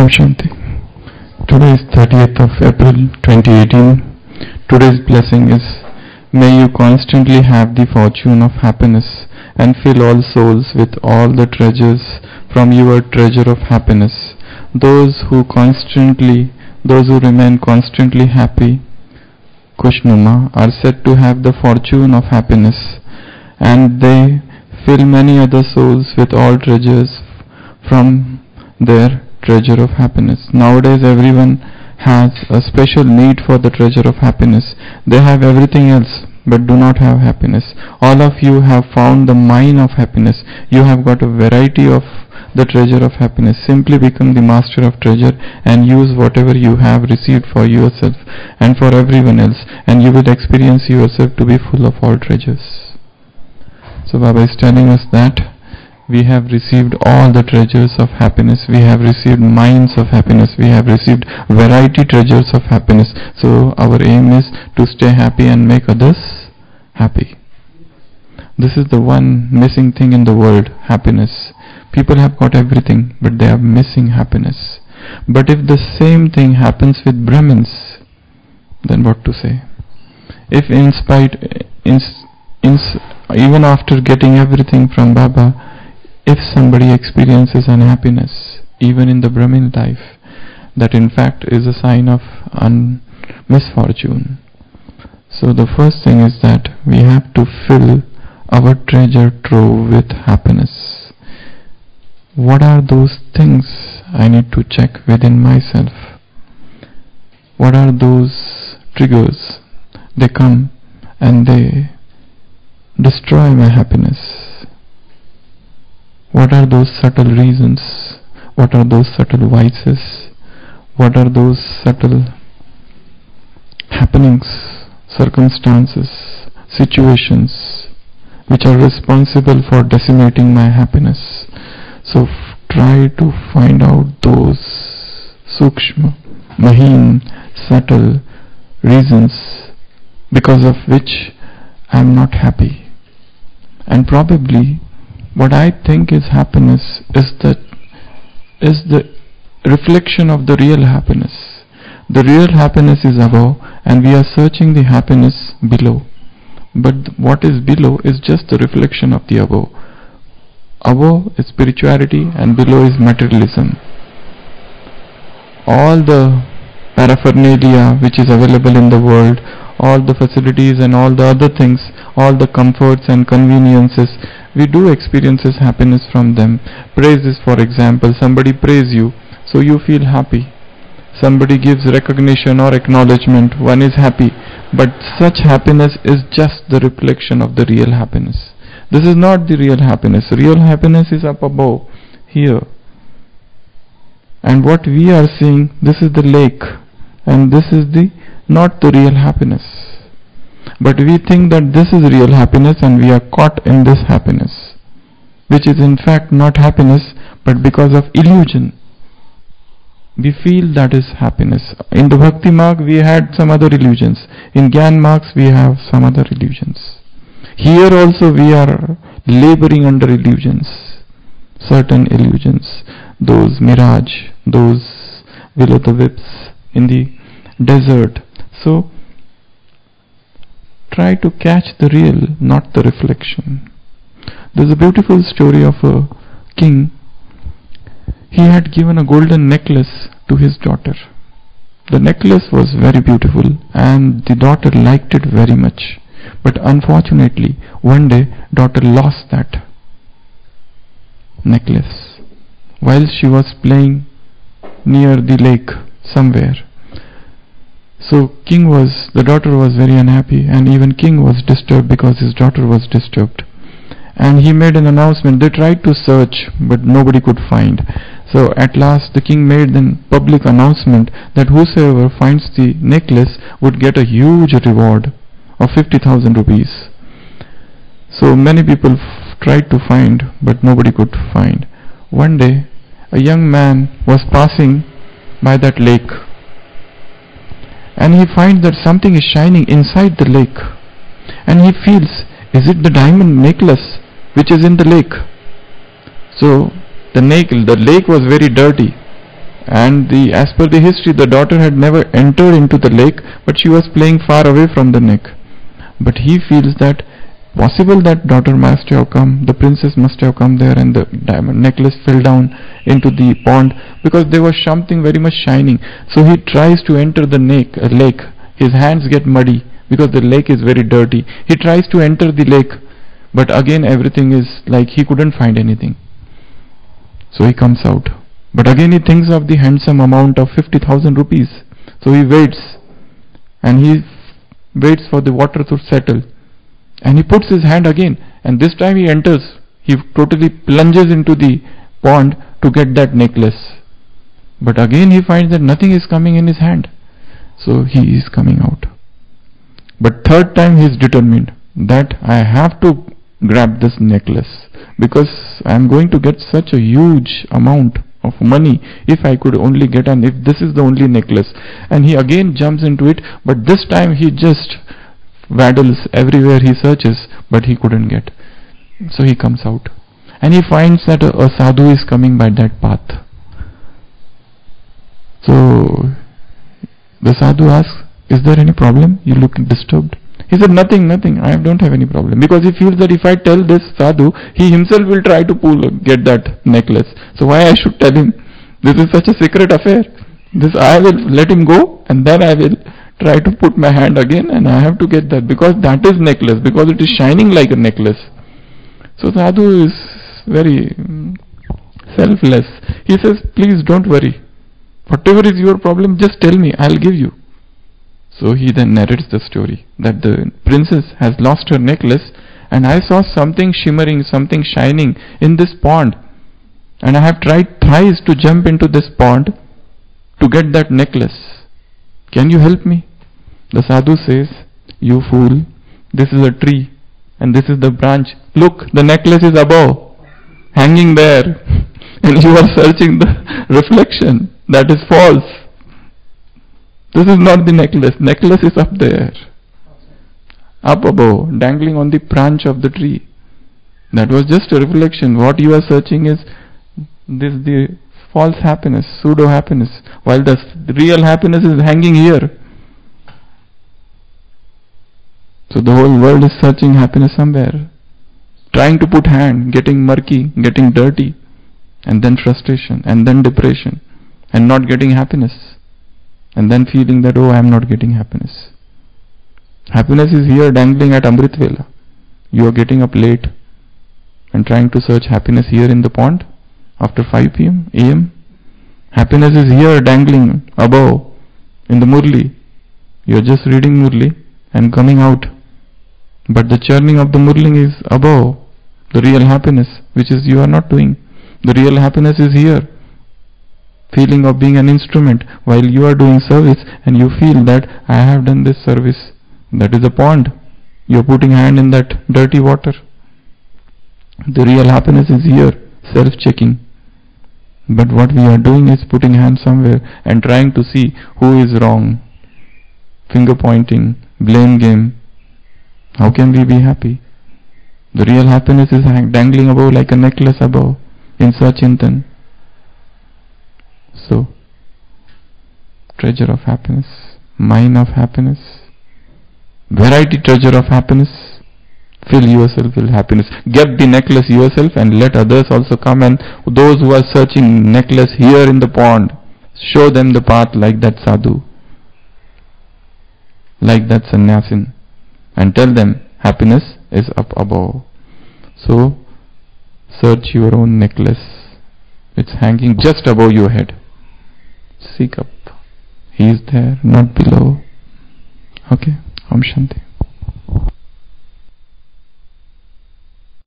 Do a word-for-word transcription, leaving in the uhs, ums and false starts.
Om Shanti. Today is thirtieth of April twenty eighteen. Today's blessing is, may you constantly have the fortune of happiness and fill all souls with all the treasures from your treasure of happiness. Those who constantly, those who remain constantly happy, Kushnuma, are said to have the fortune of happiness, and they fill many other souls with all treasures from their treasure of happiness. Nowadays everyone has a special need for the treasure of happiness. They have everything else but do not have happiness. All of you have found the mine of happiness. You have got a variety of the treasure of happiness. Simply become the master of treasure and use whatever you have received for yourself and for everyone else, and you will experience yourself to be full of all treasures. So Baba is telling us that we have received all the treasures of happiness. We have received mines of happiness. We have received variety treasures of happiness. So our aim is to stay happy and make others happy. This is the one missing thing in the world, happiness. People have got everything, but they are missing happiness. But if the same thing happens with Brahmins, then what to say? If in spite, in, in, even after getting everything from Baba, if somebody experiences unhappiness, even in the Brahmin life, that in fact is a sign of un- misfortune. So the first thing is that we have to fill our treasure trove with happiness. What are those things I need to check within myself? What are those triggers? They come and they destroy my happiness. What are those subtle reasons? What are those subtle vices? What are those subtle happenings, circumstances, situations which are responsible for decimating my happiness? So f- try to find out those sukshma, maheen, subtle reasons because of which I am not happy. And probably what I think is happiness is that is the reflection of the real happiness. The real happiness is above, and we are searching the happiness below. But what is below is just the reflection of the above. Above is spirituality and below is materialism. All the paraphernalia which is available in the world, all the facilities and all the other things, all the comforts and conveniences, we do experiences happiness from them. Praises, for example, somebody praise you, so you feel happy. Somebody gives recognition or acknowledgement, one is happy. But such happiness is just the reflection of the real happiness. This is not the real happiness. Real happiness is up above, here. And what we are seeing, this is the lake, and this is the not the real happiness. But we think that this is real happiness and we are caught in this happiness, which is in fact not happiness, but because of illusion. We feel that is happiness. In the Bhakti Marg we had some other illusions. In Gyan Margs we have some other illusions. Here also we are laboring under illusions, certain illusions, those mirage, those will-o'-the-wisps in the desert. So try to catch the real, not the reflection. There's a beautiful story of a king. He had given a golden necklace to his daughter. The necklace was very beautiful and the daughter liked it very much. But unfortunately, one day, daughter lost that necklace while she was playing near the lake somewhere. So king was, the daughter was very unhappy, and even king was disturbed because his daughter was disturbed. And he made an announcement. They tried to search, but nobody could find. So at last the king made an public announcement that whosoever finds the necklace would get a huge reward of fifty thousand rupees. So many people f- tried to find, but nobody could find. One day, a young man was passing by that lake, and he finds that something is shining inside the lake, and he feels, is it the diamond necklace which is in the lake? So the lake, the lake was very dirty, And the as per the history, the daughter had never entered into the lake, but she was playing far away from the neck. But he feels that possible that daughter must have come, the princess must have come there, and the diamond necklace fell down into the pond, because there was something very much shining. So he tries to enter the lake. Uh, lake. His hands get muddy because the lake is very dirty. He tries to enter the lake, but again everything is like he couldn't find anything. So he comes out. But again he thinks of the handsome amount of fifty thousand rupees. So he waits, and he waits for the water to settle. And he puts his hand again, and this time he enters. He totally plunges into the pond to get that necklace. But again he finds that nothing is coming in his hand. So he is coming out. But third time he is determined that I have to grab this necklace, because I am going to get such a huge amount of money if I could only get, and if this is the only necklace. And he again jumps into it, but this time he just waddles everywhere he searches, but he couldn't get. So he comes out, and he finds that a, a sadhu is coming by that path. So the sadhu asks, is there any problem? You look disturbed. He said, nothing, nothing, I don't have any problem. Because he feels that if I tell this sadhu, he himself will try to pull, get that necklace. So why I should tell him? This is such a secret affair. This I will let him go, and then I will try to put my hand again, and I have to get that, because that is necklace, because it is shining like a necklace. So sadhu is very selfless. He says, please don't worry. Whatever is your problem, just tell me, I'll give you. So he then narrates the story that the princess has lost her necklace, and I saw something shimmering, something shining in this pond, and I have tried thrice to jump into this pond to get that necklace. Can you help me? The sadhu says, you fool, this is a tree and this is the branch. Look, the necklace is above, hanging there, and you are searching the reflection. That is false. This is not the necklace. Necklace is up there, up above, dangling on the branch of the tree. That was just a reflection. What you are searching is this the false happiness, pseudo happiness, while the real happiness is hanging here. So the whole world is searching happiness somewhere, trying to put hand, getting murky, getting dirty, and then frustration, and then depression, and not getting happiness. And then feeling that, oh, I am not getting happiness. Happiness is here dangling at Amrit Vela. You are getting up late and trying to search happiness here in the pond after five p m a m Happiness is here dangling above in the Murli. You are just reading Murli and coming out. But the churning of the Murli is above the real happiness, which is you are not doing. The real happiness is here. Feeling of being an instrument while you are doing service, and you feel that I have done this service. That is a pond. You are putting hand in that dirty water. The real happiness is here, self-checking. But what we are doing is putting hand somewhere and trying to see who is wrong. Finger pointing, blame game. How can we be happy? The real happiness is dangling above like a necklace above in Sachintan. So, treasure of happiness, mine of happiness, variety treasure of happiness, fill yourself with happiness. Get the necklace yourself and let others also come, and those who are searching necklace here in the pond, show them the path like that sadhu, like that sannyasin, and tell them happiness is up above. So, search your own necklace. It's hanging just above your head. Seek up. He is there, not below. Okay. Om Shanti.